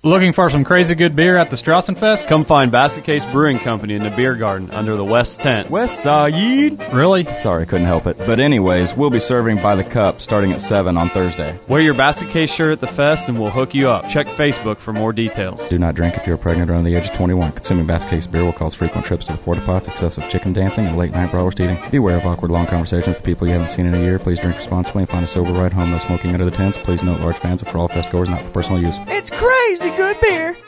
Looking for some crazy good beer at the Strassenfest? Come find Basket Case Brewing Company in the beer garden under the West Tent. West Side. Really? Sorry, couldn't help it. But anyways, we'll be serving by the cup starting at 7 on Thursday. Wear your Basket Case shirt at the fest and we'll hook you up. Check Facebook for more details. Do not drink if you're pregnant or under the age of 21. Consuming Basket Case beer will cause frequent trips to the porta pots, excessive chicken dancing, and late-night brawlers eating. Beware of awkward long conversations with people you haven't seen in a year. Please drink responsibly and find a sober ride home. No smoking under the tents. Please note large fans are for all fest goers, not for personal use. It's crazy good beer.